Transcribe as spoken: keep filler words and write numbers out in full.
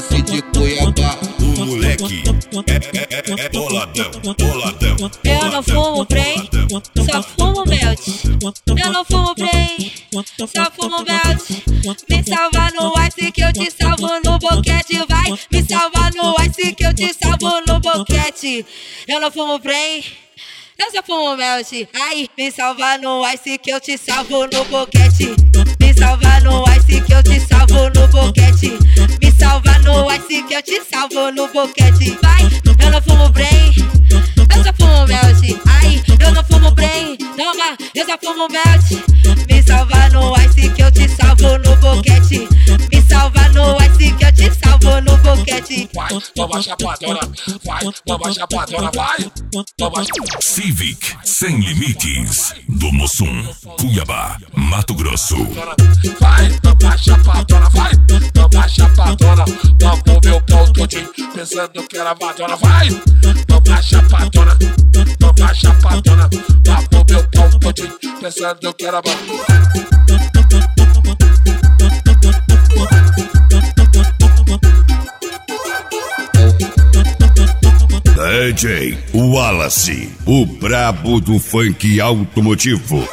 Wallace de Cuiabá. O moleque é, é, é, é boladão, boladão. Eu não fumo Prem, só fumo melt. Eu não fumo Prem, só fumo melt. Me salva no ice que eu te salvo no boquete. Vai, me salva no ice que eu te salvo no boquete. Eu não fumo Prem, eu só fumo melt. Ai, me salva no ice que eu te salvo no boquete. Me salva no ice que eu te salvo no boquete. Me salva no ice que eu te salvo no boquete. Vai, eu não fumo Prem, eu só fumo melt. Ai, eu não fumo Prem, toma, eu só fumo melt. Me salva no ice que eu te salvo no boquete. Me salva no ice que eu te salvo no boquete. Vai, toma chapadona, vai, toma chapadona, vai, toma. Civic Sem Limites do Mussum, Cuiabá, Mato Grosso. Vai, toma chapadona, vai, toma chapadona. Toma meu pau todinho, pensando que era madonna. Vai, toma chapadona, toma chapadona. Toma meu pau todinho, pensando que era madonna. D J Wallace, o brabo do funk automotivo.